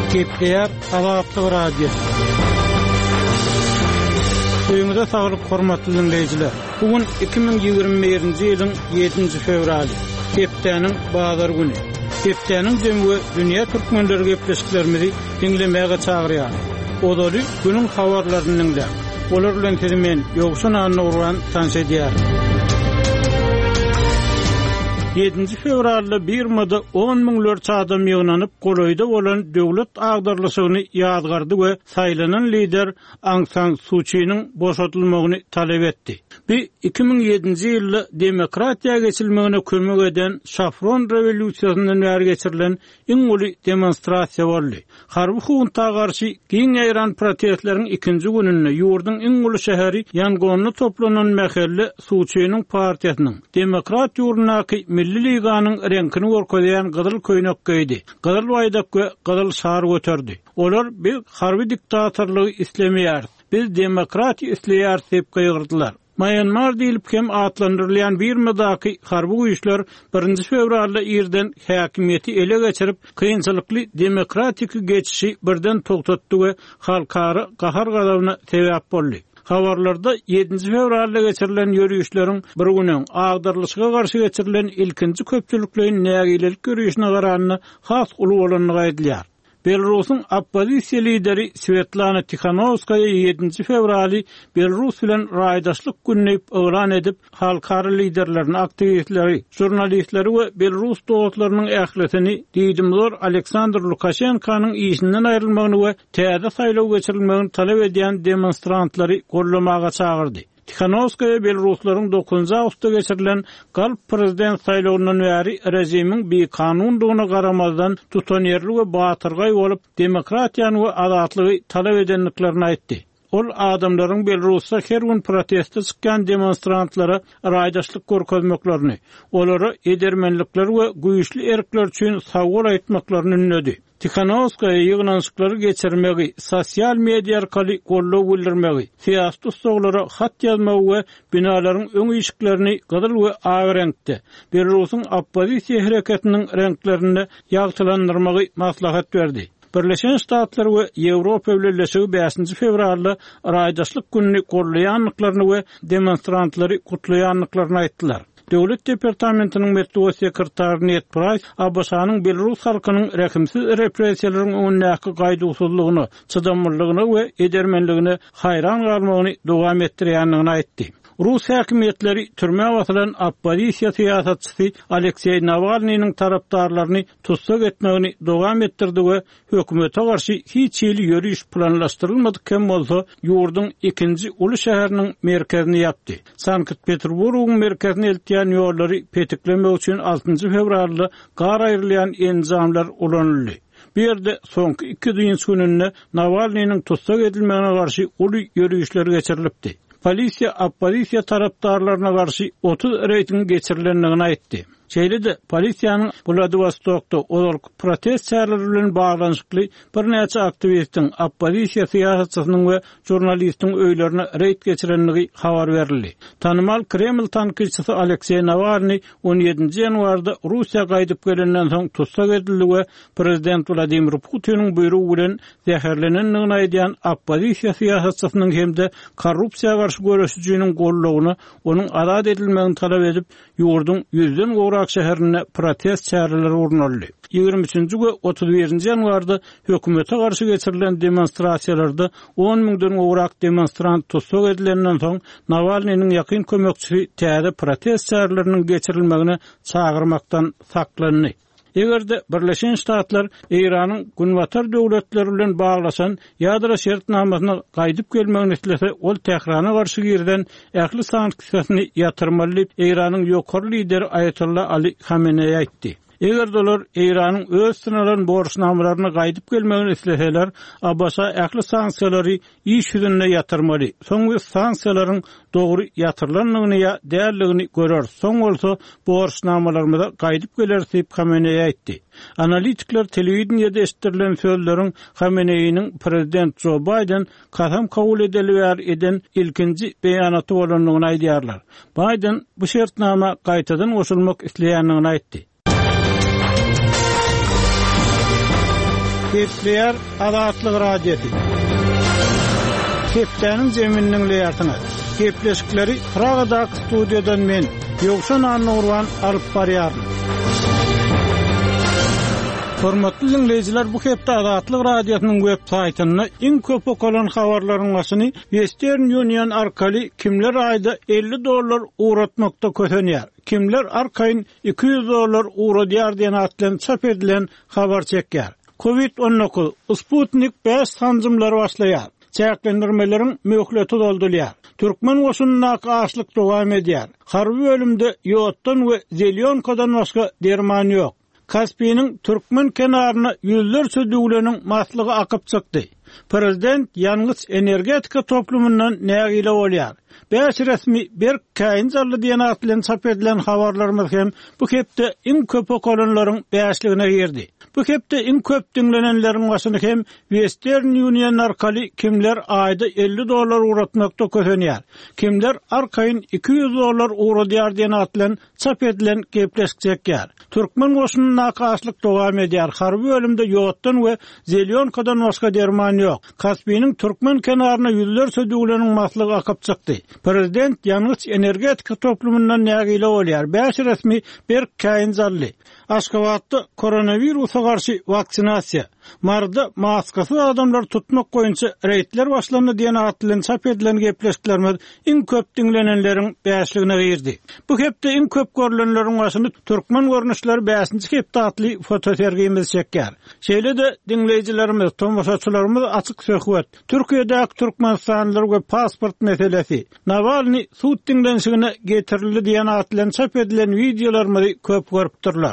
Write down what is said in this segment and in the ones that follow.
Gepler Azatlyk radio. Suyumuza saglyk hormatly dinleyijiler. Bugün 2021-nji ýylyň 7-nji fevraly. Hepdeniň bazar güni. Hepdeniň jemgy dünýä türkmenleri gepleşiklerimizi dinlemäge çagyrýar. Olary günüň habarlaryny dinlep, olar bilen temen ýogşan anyny urgan tanşedýär. 7-nji fevralda Birmada 10.000 adam ýygnanyp goloýda bolan döwlet agdarlyşygyny ýadgardy we saýlanan lider Aung San Suu Kyi'niň boşatylmagyny talep etdi. Bu 2007-nji ýylda demokratiýa geçilmegine kömek eden Şafron rewolýusiýasyndan bäri geçirilen iň uly demonstrasiýa boldy. Harby hunta garşy giň ýaran protestleriň ikinji gününde ýurduň iň uly şäheri Yangonda toplanan mähelle Suu Kyi'niň partiýasynyň Demokrat ýurdunaky Milli Liganyň renkini gorkoýan gyzyl köýnek giydi. Gyzyl baýdak we gyzyl şar göterdi. Olar bir harby diktatorlygy islemeýär. Biz demokratiýa isleýär diýip gygyrdylar. Myanmar diýilip hem atlandyrylýan Birmadaky harby güýçler 1-nji fevralda ýerden häkimiýeti ele geçirip kynçylykly demokratik geçişi birden togtatdy we halkary gahar gadawyna sebäp boldy. Habarlarda 7-nji fevralda geçirilen ýörüýüşleriň bir günüň agdarlyşyga garşy geçirilen ilkinji köpçülikliň nägilelik ýörüýüşine garanyny has uly bolanyny gaýdylýar. Belarusyň oppozisiýa lideri Svetlana Tikhanovskaya 7-nji fevraly Belarus bilen raýdaşlyk gününi elan edip, halkary liderlerini, aktivistleri, jurnalistleri we Belarus dowlatlarynyň ähletini diýdimler Aleksandr Lukashenkanyň işinden aýrylmagyny we täze saýlaw geçirilmegini talep edýän demonstrantlary gollamaga çagyrdy. Tikhanovskaya Belaruslaryň 9 awgustda geçirilen galp prezident saýlawyndan bäri rejimiň bir kanundygyna garamazdan tutanýarly we batyrgaý bolup demokratiýany we azatlygy talep edenliklerini aýtdy. Ol adamlaryň Belarusda her gün protestde çykkan demonstrantlara raýdaşlyk görkezmeklerini, olary edermenlikler we güýçli erkler üçin sagwal aýtmaklaryny ünledi. Tikhanovskaya ýygnanşyklary geçirmegi, sosial media arkaly gollaw bildirmegi, siýasat ustaglary hat ýazmagy we binalaryň öň ýyşyklerini gyzyl we aý renkde, Belarusyň oppozisiýa hereketiniň renklerini ýagtylandyrmagy maslahat berdi. Birleşen Ştatlar we Ýewropa Birleşigi 5-nji fevralda raýdaşlyk gününi gollaýanlyklaryny we demonstrantlary gutlaýanlyklaryny aýtdylar. Döwlet departamentiniň metduwa sekretary Ned Price Abaşanyň Belarus halkynyň rekimsiz repressiýalaryň öňündäki gaýdysızlygyny, çydamlygyny we edermenligini haýran galmagyny dowam etdirýändigini aýtdy. Rus häkimetleri türme wasylan oppozisiýa siýasatçysy Aleksey Navalnyň tarapdarlaryny tutsak etmegini dowam etdirdi we hökümete garşy hiç ýyly ýörüýüş planlaşdyrylmadykken bolsa ýurduň ikinji uly şäheriniň merkezini ýapdy. Sankt-Peterburgyň merkezine eltýän ýollary petiklemek üçin 6-njy fevralda gar aýrylýan enzamlar ulanyldy. Bu ýerde soňky 2 düýünç gününde Navalnyň tutsak edilmegine garşy uly ýörüýüşler geçirilipdi. Polisiýa oppozisiýa tarapdarlaryna garşy 30 reyting geçirilendigini aýtdy. Şeýle-de polisiýanyň Vladivostokda olarky protest çäreleri bilen baglanyşykly bir näçe aktivistiň, oppozisiýa siýasatçysynyň we jurnalistiň öýlerine reýt geçirenligi habar berildi. Tanymal Kreml tanqidçisi Aleksey Navalny 17 ýanwarda Russiýa gaýdyp gelenden soň tutsak edildi we prezident Vladimir Putiniň buýrugy bilen zäherlenendigini aýdýan oppozisiýa siýasatçysynyň hemde korrupsiýaga garşy görüşjüjiniň gollawyny, onuň azat edilmegini talep edip ýurdun ýüzden şäherine protest çäreleri urnaldy. 23-nji we 31-nji ýanwarda hökümete garşy geçirilen demonstrasiýalarda 10.000-den gowrak demonstrant tutsak edilenden soň Navalnyň ýakyn kömekçisi täze protest çäreleriniň geçirilmegine çagyrmakdan saklandy. Egerde Birleşen Ştatlar Iranyň günwatar döwletleri bilen baglaşan ýadra şertnamasyna gaýdyp gelmegini islese, ol Tehrana garşy girden ähli sanksiýasyny ýatyrmaly Iranyň ýokary lideri Ayatollah Ali Khamenei aýtdy. Eger dolar Iranyň öz sınalaryny borçnamalaryny gaýdyp gelmegini isleseler, Abbasa ähli sanksiýalary iş ýüzünde ýatyrmaly. Soňky sanksiýalaryň dogry ýatyrlanmagyny ýa däldigini görer. Soň bolsa borçnamalarymyza gaýdyp geler diýip Khamenei aýtdy. Analitikler telewiziýada eşitdirilen sözleriň Khamenei'nin prezident Joe Biden kasam kabul eden ilkinji beýanaty bolanlygyny aýdýarlar. Biden bu şertnama gaýtadan goşulmak isleýändigini aýtdy. Kepler Azatlyk radiosu. Keplerin zemininin leyartına. Kepleşikleri Praga'da stüdyodan men Yokşan Annurvan alıp barýardy. Hormatly dinleyijiler, bu hepde Azatlyk radiosynyň web saýtyna iň köp okulan habarlaryň başyny Western Union arkaly kimler aýda $50 uğratmakda kösenýär. Kimler arkaýyn $200 uğradýar diýen atlan çap edilen habar çekýär. Covid-19 Sputnik 5 sancymlary başlaýar. Çäklendirmeleriň möhleti doldurýar. Türkmen goşunyna gaşlyk dowam edýär. Harby bölümde ýotdan we zelýonkadan başga derman ýok. Kaspiyning Türkmen kenaryna yüzlerçe düwleniň maslygy akyp çykdy. Prezident ýalňyz energetika toplumyndan nägile bolýar. Beş resmi bir kaýynjarly diýen atlan çap edilen habarlarymyz hem bu hepde iň köp okulanlaryň beşligine girdi. Bu hepde iň köp dinlenenleriň başyny hem Western Union arkaly kimler aýda $50 uğratmakda kösenýär. Kimler arkaýyn $200 uğradýar diýen atlan çap edilen gepleşik çekýär. Türkmen goşunyna gaşlyk dowam edýär. Harby bölümde ýotdan we zelýonkadan başga derman ýok. Kaspiyning Türkmen kenaryna yüzlerçe düwleniň maslygy akyp çykdy. Prezident ýalňyz energetika toplumyndan nägile bolýar. Beş resmi bir kaýynjarly. Aşgabatda koronawirusa garşy vaksinasiýa. Marda maskasy adamlar tutmak goýunça reýtler başlandy diýen atlan çap edilen gepleşiklerimiz iň köp dinlenenleriň beşligine girdi. Bu hepde iň köp görülenleriň başyny Türkmen görnüşleri 5-nji hepde atly fotosergimiz çekýär. Şeýle de dinleyijilerimiz, tomoşaçylarymyz açyk söhbet. Türkiýedäki türkmenstanlylar we pasport meselesi. Navalny suud dinlenişine getirildi diýen atlan çap edilen videolarymyzy köp görüpdirler.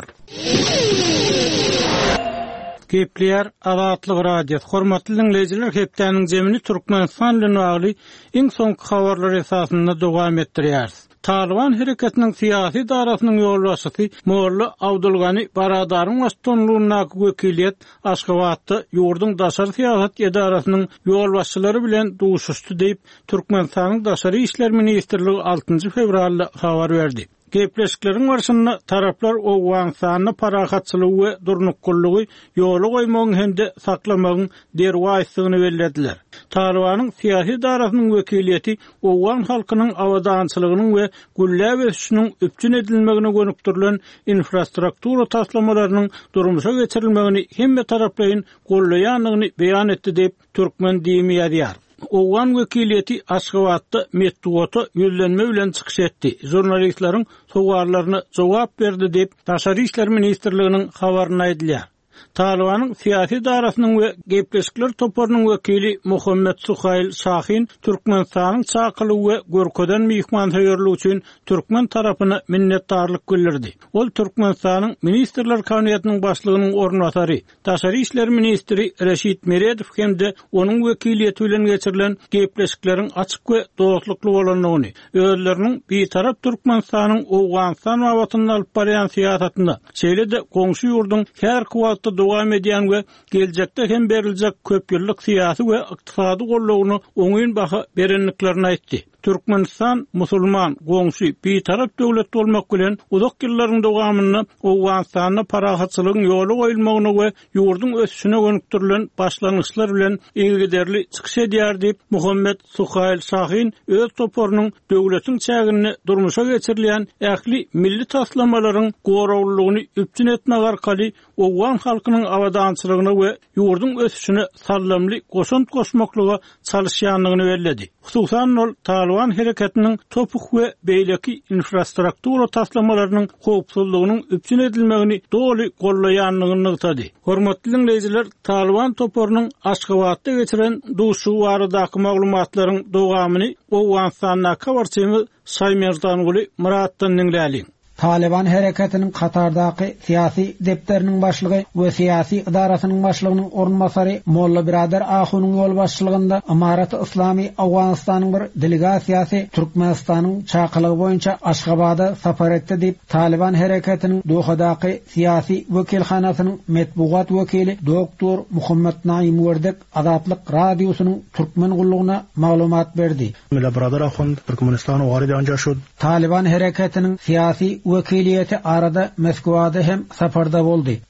Kepler Azatlyk radiosu. Hormatly dinleyijiler, hepdeniň zemini Türkmenistan bilen bagly iň soňky habarlar esasynda dowam etdirýär. Taliban hereketiniň syýasy darasynyň ýolbaşçysy Molla Abdulgany Baradaryň başçylygyna wekiliýet Aşgabatda ýurdun daşary syýasat edarasynyň ýolbaşçylary bilen duşuşdy diýip Türkmenistanyň daşary işler ministrligi 6 fevralda habar berdi. Gepleşikleriň barşyna taraplar Owgaňstanyň parahatçylygy we durnukkullygy ýoly goýmagyň hemde saklamagyň derwaýsygyny bellediler. Talibanyň syýasy darasynyň wekiliýeti Owgan halkynyň awadançylygynyň we güllä ösüşiniň üpçün edilmegine gönükdirilen infrastruktura taslamalarynyň durmuşa geçirilmegini hemme taraplaryň gollaýanlygyny beýan etdi diýip Türkmen diýimi ýazýar. Owgan wekiliýeti Aşgabatda metduata ýüzlenme bilen çykyş etdi. Jurnalistlaryň sowallaryna jogap berdi diýip Daşary işler ministrliginiň habaryna aýdylýar. Talibanyň syýasy darasynyň we gepleşikler toparynyň wekili Muhammed Suhail Şahin Türkmenistanyň çakyly we görkeden mehmanhaýyrlygy üçin Türkmen tarapyna minnetdarlyk bildirdi. Ol Türkmenistanyň ministrler kabinetiniň başlygynyň ornatary, Daşary işler ministri Reşit Meredow hemde onuň wekiliýeti bilen geçirilen gepleşikleriň açyk we dostlukly bolanlygyny, özleriniň bir tarap Türkmenistanyň Owgaňstan watyny alyp barýan syýasatyna, şeýle de goňşy ýurdun her kuwatda dowam edýän we geljekde hem beriljek köp ýyllyk syýasy we ykdysady gollawyny oňyn baha berenliklerini aýtdy. Türkmenistan musulman, goňşy, bir tarap döwlet bolmak bilen uzak ýyllaryň dowamyny Owgaňstanyň parahatçylygyň ýoly goýulmagyna we ýurdun ösüşine gönükdirilen başlangyçlar bilen ilgiderli çykyş edýär diýip Muhammed Suhail Şahin öz toparynyň döwletiň çägini durmuşa geçirilen ähli milli taslamalaryň gorawlygyny üpçün etmek arkaly Owgan halkynyň awadançylygyna we ýurdun ösüşine sallamly goşunt goşmaklyga çalışýanlygyny belledi. Hususan ol Taliban hereketiniň topuk we beýleki infrastruktura taslamalarynyň howpsuzlygynyň üpçün edilmegini doly gollaýanlygyny ýytdy. Hormatly dinleyijiler, Taliban toparynyň Aşgabatda geçiren duşu baradaky maglumatlaryň dowamyny Owgaňstanyň habarçysy Saýmerdanguly Muratdan dinläli. Taliban hareketinin Katar'daki siyasi depterinin başlığı ve siyasi idarasynyň başlygynyň ornmasary Molla Birader Ahunun yol başçylygynda Amarat-ı İslami Awganistanyň bir delegasiyasy Türkmenistanyň çakylygy boýunça Aşgabada sapar etdi diýip Taliban hareketiniň Dohadaky siyasi wekilhanasynyň metbuat wekili Doktor Muhammed Naim Werdek Azatlyk radiosynyň Türkmen gullugyna maglumat berdi. Molla Birader Ahun Türkmenistanyň wagty anja şu Taliban hareketiniň siyasi wekiliýeti arada Moskwada hem saparda boldy.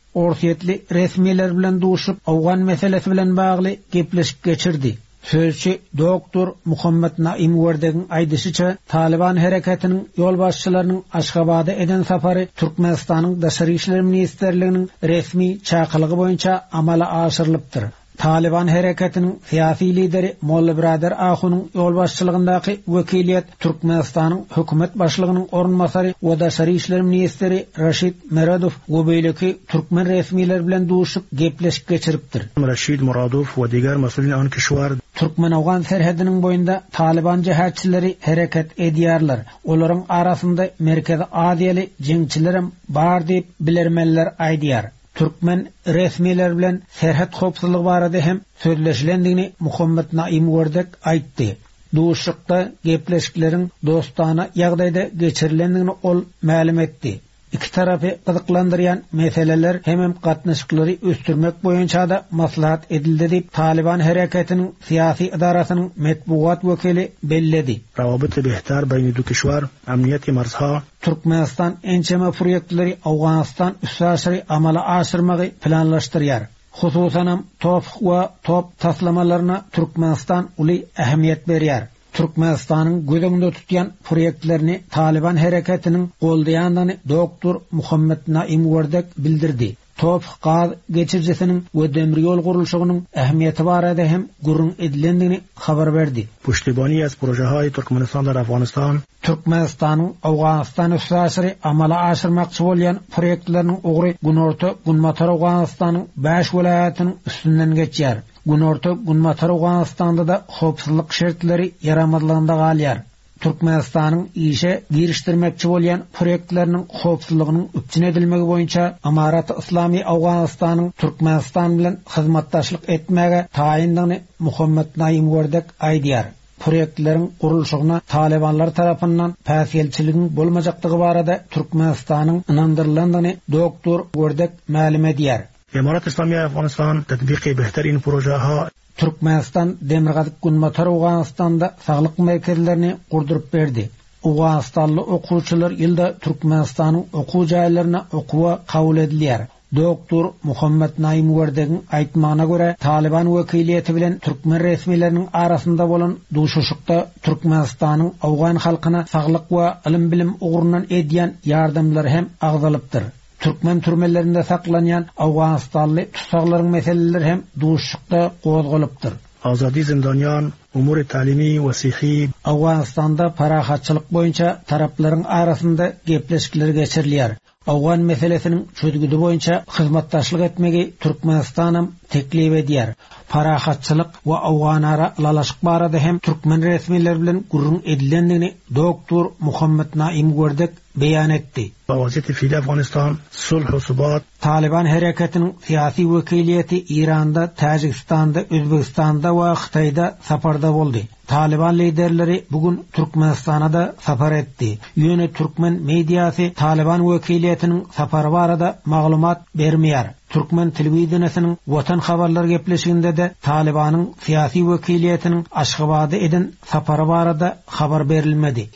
Orsiýetli resmiler bilen duşup awgan meselesi bilen bagly gepleşip geçirdi. Sözçi Doktor Muhammed Naim Werdegin aýdyşyça Taliban hereketiniň ýol başçylarynyň Aşgabada eden sapary Türkmenistanyň Daşary işler ministrliginiň resmi çakylygy boýunça amala aşyrylypdyr. Taliban hereketiniň siyasi lideri Molla Birader Ahunyň ýol başçylygyndaky wekiliýet Türkmenistanyň hökümet başlygynyň orunmasary we Daşary işler ministri Rashid Meradov gobeýleki türkmen resmiler bilen duşup gepleşip geçiripdir. Rashid Meradov we diğer mesulin an kişiler Türkmen-Awgan serhediniň boýunda Taliban jähetçileri hereket edýärler. Olaryň arasynda Merkezi Aziýaly jeňçilerim bar diýip bilermenler aýdýar. Türkmen resmiler bilen serhet hopsuzlygy barada hem sözleşilendigini Muhammed Naim Werdek aýtdy. Duşukda gepleşikleriň dostana ýagdaýda geçirilendigini ol ma'lum etdi. İki tarafy gyzyklandyrýan meseleler hem gatnaşyklary östürmek boýunça da maslahat edildi diýip Taliban hereketiniň siyasi idarasynyň metbuat wekili belledi. Rawabit behtar beýni du kişiler amniyeti marzha Türkmenistan ençeme proýektleri Awganistan üsasary amala aşyrmagy planlaşdyrýar. Hususan top we top taslamalarına Türkmenistan uly ähmiýet berýär. Türkmenistanyň gözüňde tutýan proýektlerini Taliban hereketiniň goldaýandygyny Doktor Muhammed Naim Werdek bildirdi. Top gaz geçirjesiniň we demir ýol gurulşygynyň ähmiýeti barada hem gurrun edilendigini habar berdi. Pushtlibani az projehay Türkmenistan we Afganistan Türkmenistanyň Awganistan üsasary amala aşyrmakçy bolýan proýektleriniň ogry Gunorta Gunmatar Awganistanyň 5 welaýatynyň üstünden geçýär. Gunorta Gunmatar Awganistanda da hopsuzlyk şertleri yaramadylygynda galýar. Türkmenistanyň işe girişdirmekçi bolýan proýektleriniň hopsuzlygynyň üpçün edilmegi boýunça Amarat Islami Awganistanyň Türkmenistan bilen hyzmatdaşlyk etmege taýindygyny Muhammed Naim Werdek aýdýar. Proýektleriň gurulşygyna Talibanlar tarapyndan päsgelçiligiň bolmajakdygy barada Türkmenistanyň inandyrlandygyny Doktor Werdek ma'lum edýär. Emarat Islami Afganistan tatbiqi behtarin projeha Türkmenistan Demirgazyk Gunmatar Awganistanda saglyk merkezlerini gurdurup berdi. Awganistanly okuwçylar ýylda Türkmenistanyň okuw jaýlaryna okuwa kabul edilýär. Doktor Muhammed Naim Werdegin aýtmagyna görä Taliban wekiliýeti bilen türkmen resmileriniň arasynda bolan duşuşykda Türkmenistanyň Awgan halkyna saglyk we ilim bilim ugrunan edýän ýardamlary hem agzalypdyr. Türkmen türmelerinde saklanyan Awganistanly tutsaklaryň meseleleri hem duşukda gozgalypdyr. Azadi zindanyan, umur talimi we sihi Awganistanda parahatçylyk boýunça taraplaryň arasynda gepleşikler geçirilýär. Awgan meselesiniň çözgüdi boýunça hyzmatdaşlyk etmegi Türkmenistan teklip edýär. Parahatçylyk we Awgan ara lalaşyk barada hem türkmen resmiler bilen gurrun edilendigini Doktor Muhammed Naim Werdek beýan etdi. Waziyeti fi Afganistan sulh we subat Taliban hereketiniň siyasi wekiliýeti İranda, Tajikistanda, Özbekistanda we Hytaýda saparda boldy. Taliban liderleri bugün Türkmenistana da sapar etdi. Ýöne türkmen mediýasy Taliban wekiliýetiniň sapary barada maglumat bermeýär. Türkmen telewizionynyň Watan habarlar gepleşiginde de Talibanyň siyasi wekiliýetiniň Aşgabada eden sapary barada habar berilmedi.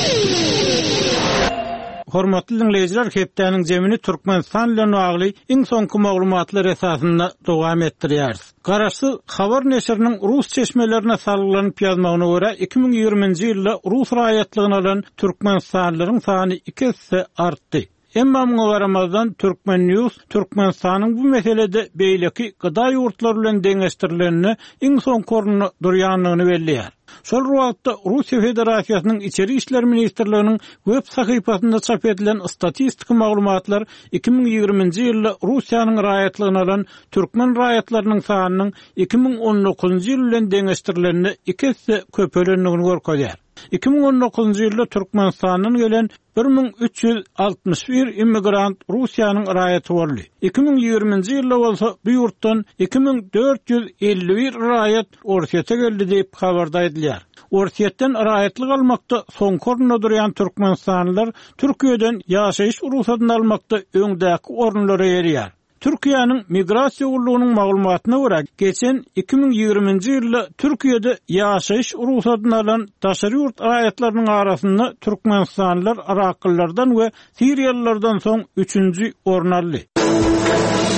Hormatly dinleyijiler, hepdeniň jemini Türkmenistan bilen bagly iň soňky maglumatlar esasynda dowam etdirýäris. Garaşy habar neşriniň Rus çeşmelerine salgylanyp ýazmagyna görä 2020-nji ýylda Rus raýatlygyny alan türkmenistanlylaryň sany 2 hisse artdy. Emma muňa garamazdan Türkmen News Türkmenistanyň bu meselede beýleki gyda ýurtlar bilen deňeşdirilenini iň soňky orunda durýanlygyny belliýär. Şol wagtda Russiýa Federasiýasynyň içeri işler ministrliginiň web sahypasynda çap edilen statistik maglumatlar 2020-nji ýylda Russiýanyň raýatlygyny alan türkmen raýatlarynyň sanynyň 2019-njy ýyl bilen deňeşdirilenini 2 hisse köpelendigini görkezýär. 2019-njy ýylda Türkmenistanyň gelen 1361 immigrant Russiýanyň raýaty boldy. 2020-nji ýylda bolsa bu ýurtdan 2451 raýat Orsiýete geldi diýip habarda edilýär. Orsiýetden raýatlyk almakda soňky orunda durýan türkmenistanlylar Türkiýeden ýaşaýyş ruhsatyny almakda öňdäki orunlara ýerýär. Türkiýanyň migrasiýa gurulunyň maglumatyna görä, geçen 2020-nji ýylda Türkiýede ýaşaýyş ruhsatyny alan daşary ýurt raýatlarynyň arasynda türkmenistanlylar Iraklylardan we Siriýalılardan soň 3-nji orun aldy.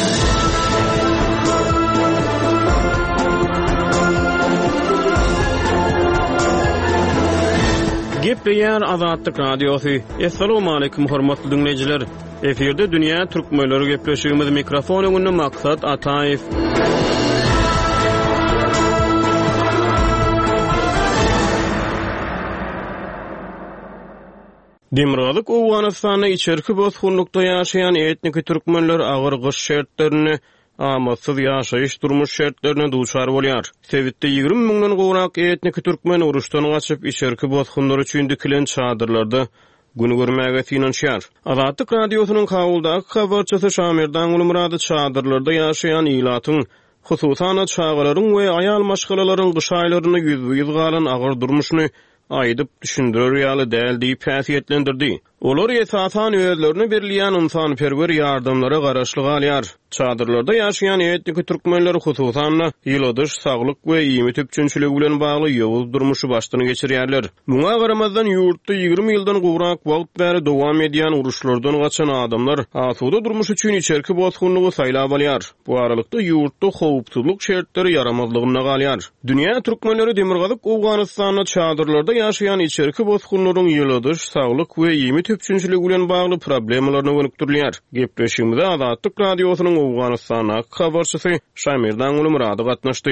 Gepleýär Azatlyk Radiosu. Assalamu alaykum hormatly dinleyijiler. Eferde dünýä türkmenleri gepleşigimiz mikrofon öňünde maksat Ataýew. Demirgalyk Owganystanyň içerki bozgunlukda ýaşaýan etnik türkmenler agyr gyş şertlerini amatsız ýaşaýyş durmuş şertlerine duçar bolýar. Sewitde 20 000-den gowrak etnik türkmen uruşdan gaçyp içerki bozgunlar üçin dikilen çadırlarda günü görmäge finansiýar. Azatlyk Radiosynyň kabuldaky habarçysy Şamirdan Ulumurady çadırlarda ýaşaýan ýylatyň hususan çağalaryň we aýal maşgalalaryň gyş aýlaryny ýüz galan agyr durmuşyny aýdyp düşündirer ýaly däl diýip häsiýetlendirdi. Olar esasan özlerini berleýän ynsanperwer ýardamlara garaşly galýar. Çadırlarda ýaşaýan etnik türkmenler hususan ýyladyş saglyk we ýymy tüpçünçiligi bilen bagly ýowuz durmuşy başdan geçirýärler. Muňa garamazdan ýurtda 20 ýyldan gowrak wagt bäri dowam edýän uruşlardan gaçan adamlar asuda durmuş üçin içerki bozgunlygy saýlap alýar. Bu aralykda ýurtda howpsuzlyk şertleri yaramazlygyna galýar. Dünýä türkmenleri Demirgalyk Owganystanyň çadırlarda ýaşaýan içerki bozgunlaryň ýyladyş saglyk we ýymy tüpçünçiligi bilen bagly problemlaryna gönükdirýär. Gepleşigimizde Azatlyk Radiosynyň Owganystanyň habarçysy Şamirdan Ulumurady gatnaşdy.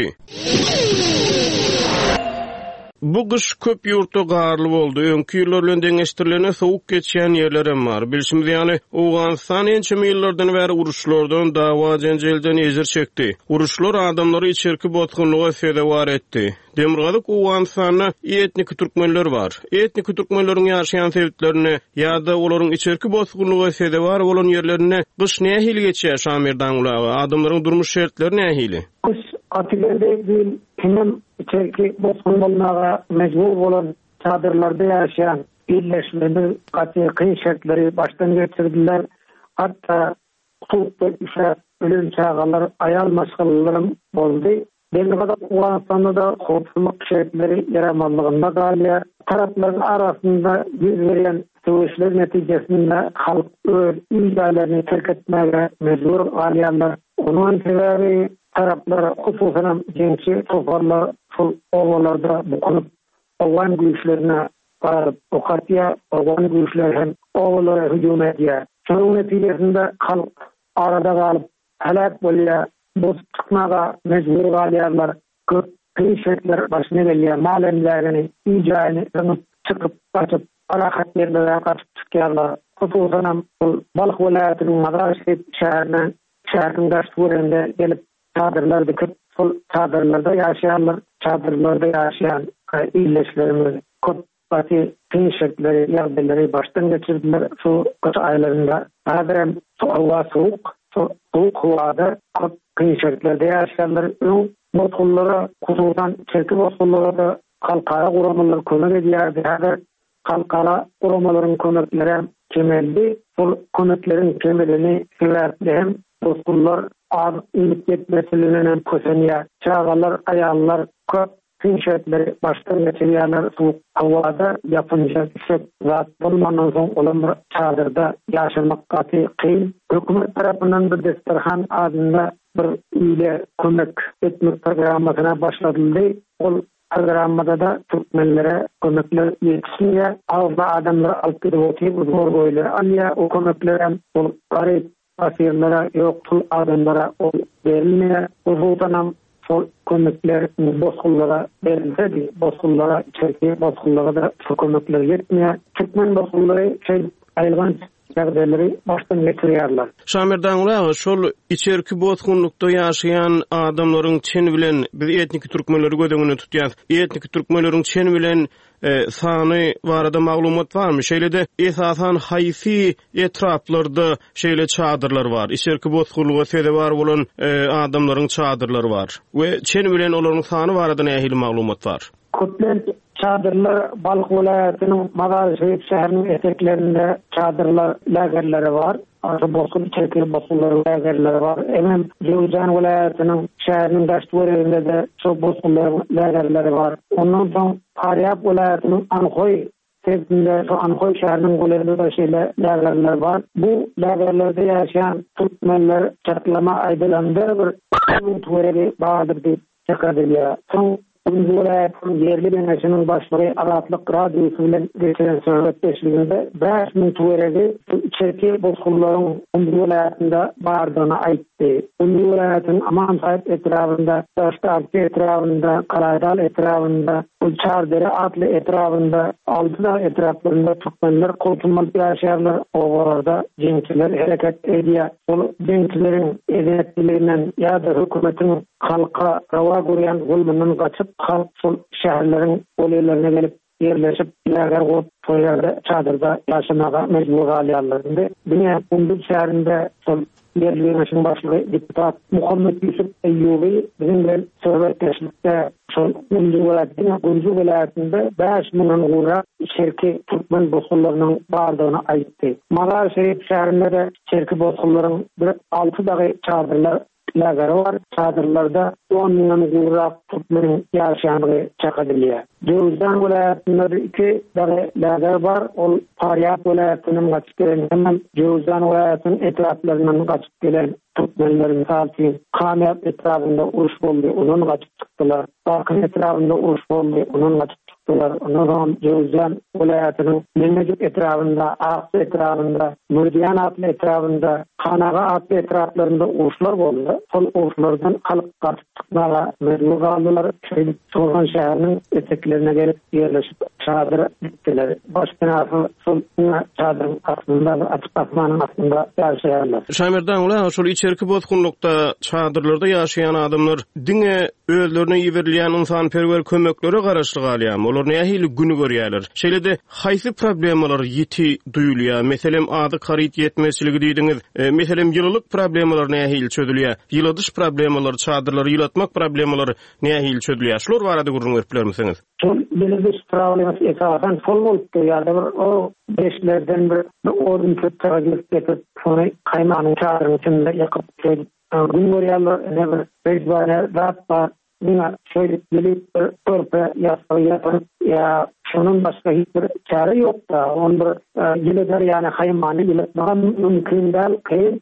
Bu gyş köp ýurtda garly boldy. Öňki ýyllar bilen deňeşdirilene sowuk geçýän ýerlerem bar. Bilşimiz ýaly Owganystan ençe ýyllardan bäri uruşlardan, dawa jenjelden ezir çekdi. Uruşlar adamlary içerki bozgunlyga sebäp etdi. Demirgalyk Owganystanyň etnik türkmenler bar. Etnik türkmenleriň ýaşaýan sebäplerini ýa-da olaryň içerki bozgunlyga sebäp bolan ýerlerine gyş nähili geçýär Şamirdan ulagy? Adamlaryň durmuş şertleri nähili? Atilerde bir hemen içerki bozgunlarına mecbur olan çadırlarda yaşayan birleşmenin kıyı şartları baştan geçirdiler. Hatta tutukta işe ölüm çağalar, ayal maşgalalarım oldu. Demirgalyk Owganystanda da howpsuzlyk şertleri yaramazlygynda galýar. Tarapların arasında yüz veren sowuşlar netijesinde halk öz ýerlerini terk etmäge mecbur galýarlar. Onun sebebi taraplar hususan gençi toparlar ovalarda bukunup owan güýçlerine barıp okatya owan güýçler hem owalara hüjum edýär. Şonuň netijesinde halk arada galyp helak bolýar. Bu çıkmaga mecbur galýarlar. Köp kıyşetler başına gelýär. Malemlerini, iýjaýyny ýanyp çykyp gaçyp alahat ýerlere gaçyp çykýarlar. Hususan Balyk welaýatynyň Madaşyp şäheriniň gaçgörende gelip çadırlar dikip sol çadırlarda ýaşaýarlar. Çadırlarda ýaşaýan ýyleşlerimiz köp baty kıyşetleri, ýagdaýlary başdan geçirdiler. Şu gaç aýlarynda häzirem soğuk soğuk howada kıyşetlerde ýaşaýarlar. Bozgunlara hususan çerki bozgunlara da halkara guramalar kömek edýärdi. Häzir halkara guramalaryň kömekleri kemeldi. Bu kömekleriň kemelini sebäpleýän bozgunlar az ilip etmesinden kösenýär. Çağalar, aýallar köp kıyşetleri baştan geçirýärler. Soğuk howada ýapynja düşüp zat bolmandan soň olar çadırda ýaşamak gaty kyn. Hökümet tarapyndan bir destirhan adında bir ýyla kömek etmek programmasyna başlandy. Ol programmada da türkmenlere kömekler ýetişýär. Awda adamlar alyp gidip oturup zor goýlar. Alýa o kömekler hem garyp asyrlara ýoksul adamlara berilmeýär. Hususan sol kömekler bozgunlara berildi. Bozgunlara içerki bozgunlara da kömekler ýetmeýär. Türkmen bozgunlary aýlgan ýagdaýlary başdan geçirýärler. Şamirdan ulagy şol içerki bozgunlukda ýaşaýan adamlaryň çen bilen biz etnik türkmenleri gödüňüne tutýar. Etnik türkmenleriň çen bilen sany barada maglumat barmy? Şeýle-de esasan haýsy etraplarda şeýle çadırlar bar. İçerki bozgunlyga sebäp bolan adamlaryň çadırlary bar. We çen bilen olaryň sany barada nähili maglumat bar? Köplen çadırlar Balyk welaýatynyň Madaşyp şäheriniň eteklerinde çadırlar lagerleri var. Bozgun çekilip bozgunlar lagerleri var. Hemen Ýewjan welaýatynyň şäheriniň gaçgörende de çok bozgunlar lagerleri var. Ondan soň Paryap welaýatynyň Anhoy şehrinde Anhoy şäheriniň golerinde de şeýle lagerler var. Bu lagerlerde ýaşaýan türkmenler çatlama aýdylandy bir töwere bahadır diýip çekadylýar. Soň Ünlülerin yerli menaşının başlığı Aratlık Radyosu bilen geçen söhbetleşiginde 5000 tuweregi içerki bozgulların ünlülerinde bardığını aytdı. Ünlülerin Aman Sayıp etrafında, Daştarki etrafında, Karaydal etrafında, Ulçardere adlı etrafında, Altıdağ etraflarında Türkmenler kurtulmalık yaşarlar. Oğurlarda cenkçiler hareket ediyor. O cenkçilerin edenetlerinden ya da hükümetin halka rava görüyen zulmünün kaçıp halk şehirlerin olaylarına gelip yerleşip ilagar olup toylarda çadırda yaşamaya mecbur alıyorlarında. Dünya Kunduz şehrinde yerli yönetim başlığı Deputat Muhammed Yusuf Eyyubi bizimle sohbetleşmekte Guncu vilayetinde 5000'den uğra içerki Türkmen bozullarının bardığını ayıttı. Mazar Şerif şehrinde de içerki bozulların 6 dağı çadırlar lagarı var. Çadırlarda 10.000'den uğra Türkmen'in yaşayanlığı çakadılıyor. Cevizdan vilayetinde 2 dağı lagar var. O Faryat vilayetinin kaçıp gelen hemen Cevizdan vilayetinin etraflarından kaçıp gelen Türkmenlerin saltıyım. Kamiyat etrafında uruş oldu. Onun kaçıp çıktılar. Bakın etrafında uruş oldu. Onun kaçıp çıktılar. Ondan Cevizdan vilayetinin Memecik etrafında, Ağsı etrafında, Mürdiyan adlı etrafında, Kanaga adlı etraflarında uruşlar oldu. Sol uruşlardan kalıp kaçıp çıkmaya mecbur kaldılar. Sorgan şehrinin eteklerine gelip yerleşip çadır bittiler. Baş binası sol çadırın aslında, açık asmanın aslında yaşayarlar. Şaymerdan ola şol içerki bozgunlukda çadırlarda yaşayan adamlar diňe özlerine ýeberilýän insanperwer kömeklere garaşlyk alýar. Olar nähili günü görýärler. Şeýlede haýsy problemalar ýeti duýulýar? Meselem ady karyt ýetmeçiligi diýdiňiz. Meselem ýyllyk problemalar nähili çözülýär? Ýyladyş problemalar, çadırlary ýylatmak problemalar nähili çözülýär? Şolar barada gurrun berip misiniz? Şol belirli problemler esasen fol bolup ýa-da o beşlerden bir ordun tuttarıp getip sonra kaymağın çadırın içinde yakıp gün görýärler. Ne bir bezbane zat var. Buna şöyle gelip örpe yapıp ya şunun başka hiçbir çare yok da onda yıldır yani haymanı yıltmadan mümkün değil ki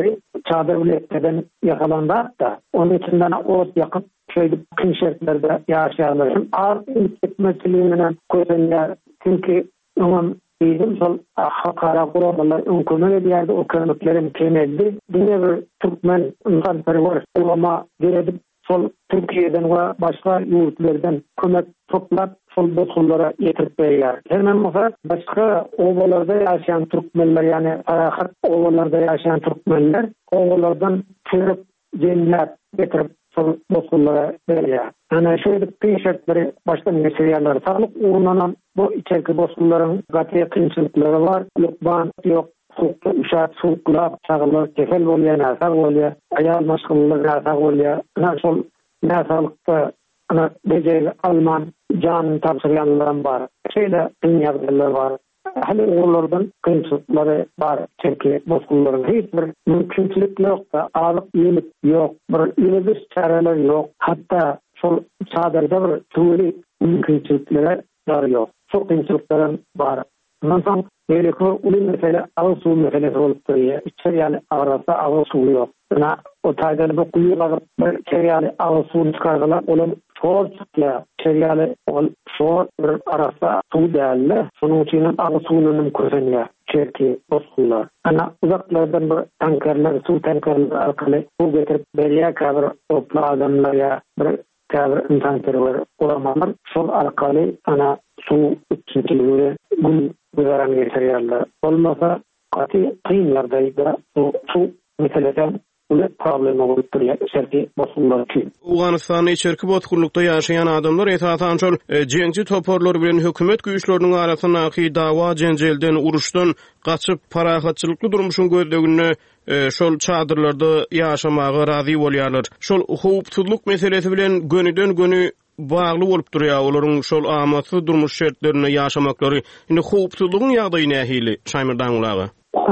çadır biletlerden yakalandı da onun içinden ot yakıp şöyle kınşertlerde yaşayanlar ağır etmesiliğinden közenler çünkü onun bizim sol hakara kuramalar ünkömeli bir yerde o kırmıkların kemeldi. Dünya bir Türkmen insanperver ulama veredip sol Türkiye'den ve başka yurtlardan kömek toplap sol bozullara yetirip veriyor. Hemen mesela başka ovalarda yaşayan Türkmenler yani Arahat ovalarda yaşayan Türkmenler ovalardan çırıp cennet getirip sol bozullara veriyor. Yani şöyle kıyışetleri baştan geçiriyorlar. Sağlık uğruna bu içerki bozulların gatiye kıyışetleri var. Lukban yok. Soğukta uşak, soğuklar, çağırlar, kefel oluyor, nasal oluyor, ayal maşgullar, nasal oluyor. Nasıl nasalıkta beceri Alman canını tapsıryanlar var. Şeyde dünyadalar var. Hali oğullardan kıyımsızları var. Çünkü bozgulların hiçbir mümkünçülük yok da ağlık iyilik yok. Bir iyilik çareler yok. Hatta sol çadırda bir tuğli mümkünçülükleri var yok. Çok kıyımsızlıkların var. Ondan sonra böyle ulu mesele ağız suyu meselesi olup duruyor. İçeri ağrasa ağız suyu yok. O taydan bu kuyular içeri ağız suyunu çıkardılar. Onun çoğu çıkıyor. İçeri çoğu bir arasa su değerli. Sonun için ağız suyunun köşeniyor. Çerki bozkullar. Ana uzaklardan bir tankerler, su tankerler arkalı su getirip beriye kadar toplu adamlar ya bir kadar insan terörler olamamlar. Sol arkalı ana su içintileri gün güveren getiriyorlar. Olmasa katı kıyımlardaydı su meseleden bu problem olup duruyor. Şerki bozullar için. Uganistan'da içerki bozgunlukda yaşayan adamlar etatan çol ceňçi toporlar bilen hökümet güýçleriniň arasyndaky dawa jenjelden uruşdan gaçyp parahatçylykly durmuşyň gözlegini şol çadırlarda yaşamaga razy bolýarlar. Şol howpsuzluk meselesi bilen gönüden gönü bağlı bolup durýar. Olaryň şol amatsy durmuş şertlerini yaşamaklary. Indi howpsuzlygyň ýagdaýy nähili Şaýmyrdan ulagy?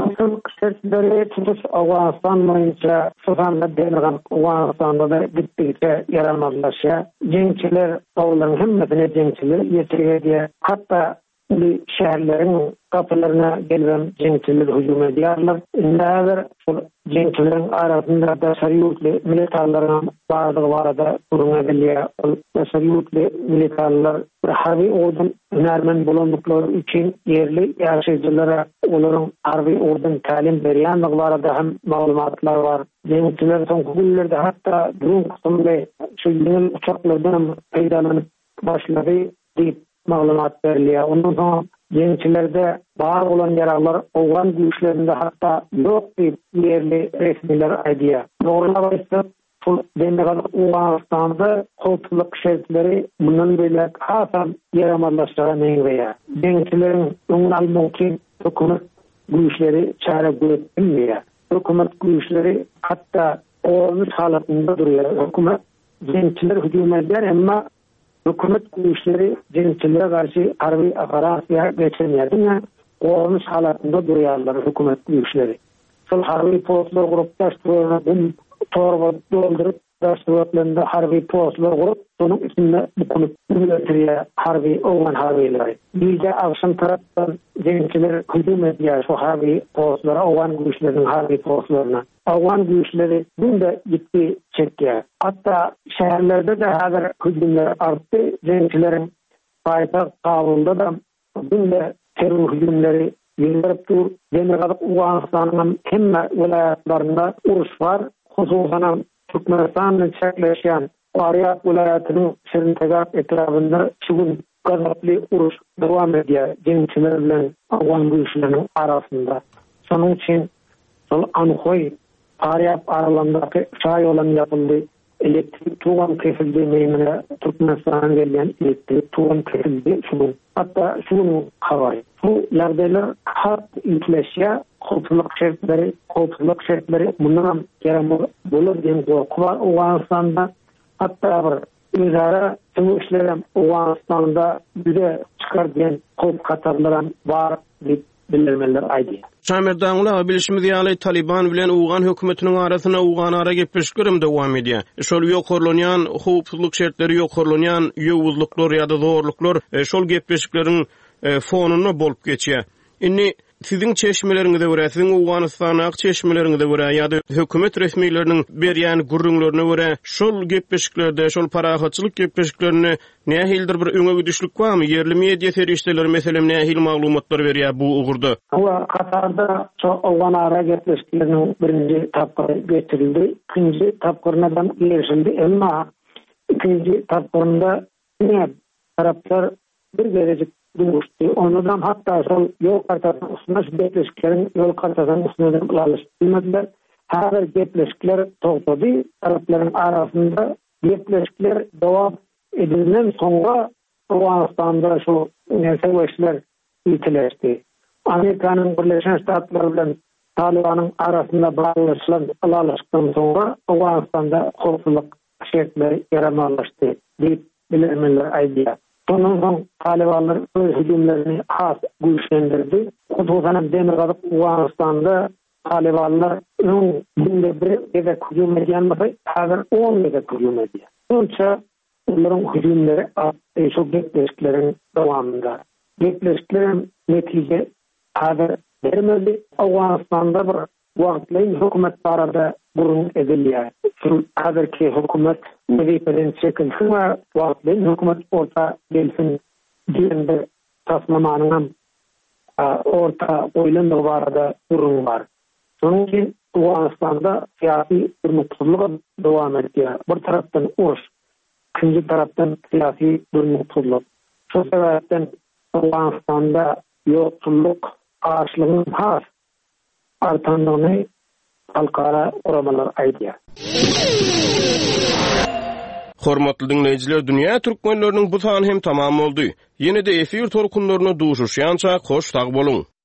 Şertleri tutuş Afganistan boyunca Sudan'da belirgan Afganistan'da da gittikçe yaranmalaşa. Ceňçiler, oğulların hemmesine ceňçiler yetirge diye. Hatta bu şäherleriň kapylaryna gelýän jeňçiler hüjum edýärler. Näder şol jeňçilerin arasynda da şeriýetli militarlaryň bardygy barada urun edilýär. Şeriýetli militarlar harby ordun hünärmen bolandyklary üçin yerli ýaşaýjylara olaryň harby ordun talim berýänligi barada hem maglumatlar bar. Jeňçiler soňky günlerde hatda drone kısmynda şu ýeni uçaklardan peýdalanyp başlady diýip maglumat berilýär. Ondan soň jeňçilerde bar bolan ýaraglar owgan güýçlerinde hatda ýok diýip yerli resmiler aýdýar. Dogryna baýsa bu demek Uganistanda howpsuzlyk şertleri bundan belek hasan yaramazlaşýan näýe. Jeňçilerin öňüni almak üçin hökümet güýçleri çare görýär. Hökümet güýçleri hatda ornuş halatynda durýar. Hökümet jeňçiler hüjum edýär, emma hökümet güýçleri jeňçilere garşy harby operasiýa geçirýär. Ornuş halatynda durýarlar hökümet güýçleri. Şol harby postlar gurup daşdyrýar, torba doldurup daşdyrýarlar, harby postlar gurup, şonuň içinde bukunup ýötürýär harby owgan harbylar. Birde agşam tarapdan jeňçiler hüjum edýär şu harby postlara, owgan güýçleriň harby postlaryna. Owgan güýçleri bunda ýetdi çekýär. Hatda şäherlerde de häzir hüjumlar artdy. Jeňçilerin paýtagt Kabulda da bunda terör hüjumlary ýerlerip dur. Demek Uganistanyň hemme vilayatlarynda uruş bar. Hususan Türkmenistanyň çekleşýän Aryat vilayatynyň Şirintegap etrafynda şugun gazaply uruş dowam edýär jeňçiler bilen owgan güýçleriň arasynda. Şonuň üçin şol Anhoy Aryat aralaryndaky çay olan ýapyldy. Elektrik tuğan kesildi meýmine Türkmenistan'a gelýän elektrik tuğan kesildi şugun. Hatda şugun habary. Bu ýerdeler hat inflasiýa, howpsuzlyk şertleri bundan geramyr bolar diýen gorky bar Uganistanda. Hatda bir özara töwüşlerem Uganistanda bize çykar diýen howp katarlaram bar diýip bildirmeler aýdy. Şamerdaňla bilişimi diýäli Taliban bilen Ugan hökümetiniň arasyna Ugan ara gepleşiklerim dowam edýär. Şol ýokurlanýan howpsuzlyk şertleri, ýokurlanýan ýowuzlyklar ýa-da zorluklar şol gepleşikleriň fonuny bolup geçýär. Inni siziň çeşmeleriňizde görä, siziň Uganistanyň çeşmeleriňizde görä ýa-da hökümet resmiýetleriniň berýän gurrunlaryna görä şol gepleşiklerde, şol parahatçylyk gepleşiklerini nähildir bir öňe gidişlik barmy? Yerli media serişdeleri meselem nähil maglumatlar berýär bu ugurda? Bu Katarda şo owgan ara gepleşikleriniň birinji tapgyry geçirildi, ikinji tapgyryndan erişildi, emma ikinji tapgyrynda taraplar bir gelecek duruştu. Ondan hatta şol yol kartasının üstüne gepleşiklerin yol kartasının üstüne alıştırmadılar. Her gepleşikler topladı. Tarafların arasında gepleşikler devam edilen sonra Afganistan'da şu savaşlar itileşti. Amerika'nın Birleşen Ştatları ile Taliban'ın arasında bağlaştıktan sonra Afganistan'da howpsuzlyk şertleri yaramazlaştı deyip bildirmeler aýdýar. Ondan soň Talibanlar öz hüjumlaryny has güýçlendirdi. Hususan Demirgazyk Uganistanda Talibanlar günde bir ýere hüjum edýänmese, häzir 10 ýere hüjum edýär. Şonça onlaryň hüjumlary şu gepleşikleriň dowamında. Gepleşiklerin netije häzir bermedi. Uganistanda bir wagtlaryň hökümet barada burun edilýär. Häzirki hökümet Medipeden çekilsin we wagtlaryň hökümet orta gelsin diýen bir tasmamanyň orta oýlandygy barada burun bar. Şonuň üçin Uganistanda syýasy durmuşlyk dowam edýär. Bir tarapdan uruş, ikinji tarapdan syýasy durmuşlyk. Şu sebäpden Uganistanda ýoksulluk arşlygyň has artandygyny halkara uramalar aýdýar. Hormatly dinleyijiler, dünýä türkmenleriniň bu sany hem tamam boldy. Ýene-de efir torkunlaryna duşuşýança hoş tag boluň.